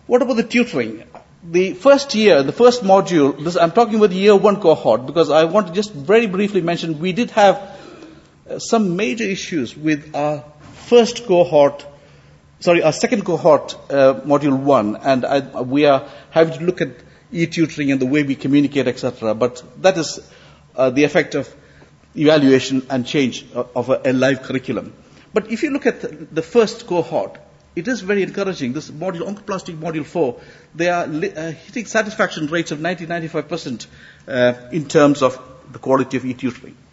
What about the tutoring? The first year, the first module, I'm talking about the year 1 cohort because I want to just very briefly mention we did have some major issues with our our second cohort, module 1, and we are having to look at e-tutoring and the way we communicate, etc. But that is the effect of evaluation and change of a live curriculum. But if you look at the first cohort, it is very encouraging. This module, Oncoplastic Module 4, they are hitting satisfaction rates of 90-95% in terms of the quality of e-tutoring.